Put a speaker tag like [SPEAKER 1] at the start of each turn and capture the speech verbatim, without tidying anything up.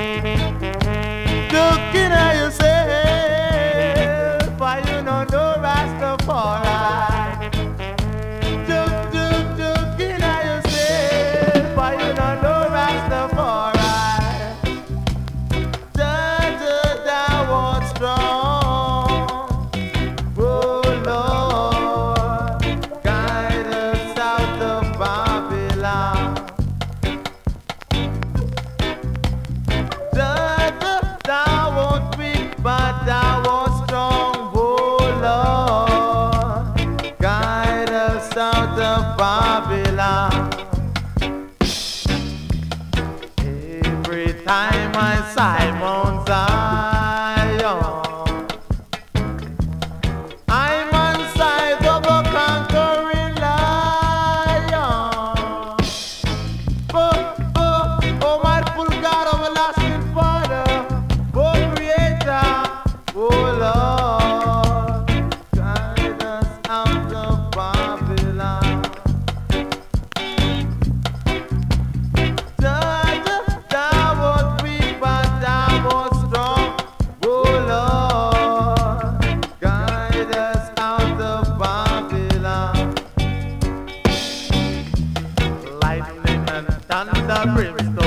[SPEAKER 1] Looking at yourself, why you know no Rastafari? Look, look, looking at yourself, why you know no Rastafari? Da da da, what's strong? Oh Lord, guide us out of Babylon. Thou was weak, but thou was strong, oh Lord. Guide us out of Babylon. Every time I sigh Mount Zion, I'm on side of a conquering lion. Oh, oh, oh, mightiful God, everlasting Father, oh Creator, oh Lord, guide us out of Babylon. Judge, thou was weak, but thou was strong, oh Lord, guide us out of Babylon. Lightning and thunder, brimstone